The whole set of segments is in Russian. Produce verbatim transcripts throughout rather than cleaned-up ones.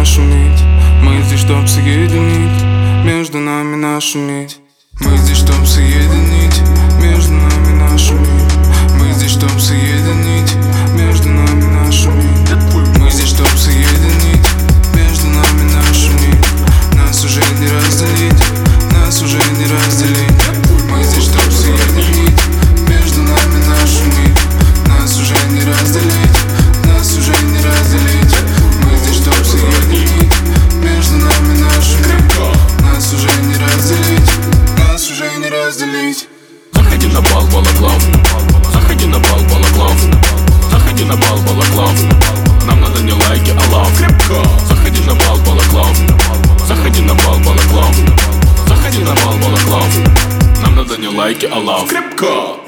шуметь. Мы здесь, чтоб соединить между нами нашу нить. Мы здесь, чтоб соединить между нами нашу нить. Мы здесь, чтоб соединить между нами нашу нить. Мы здесь, чтоб соединить между нами нашу нить. Нас уже не разделить, нас уже не разделить. Мы здесь, чтоб соединить между нами нашу нить. Нас уже не разделить, нас уже не разделить. Мы здесь, чтоб соединить между нами нашу нить. Нас уже не разделить, нас уже не разделить. Заходи на бал, балаклав. Заходи на бал, балаклав. Заходи на бал, балаклав. Нам надо не лайки, а лав. Заходи на бал, балаклав. Заходи на бал, балаклав. Заходи на бал, балаклав. Нам надо не лайки, а лав. Крепко.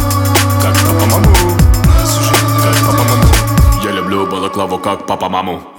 Балаклаву как папа маму.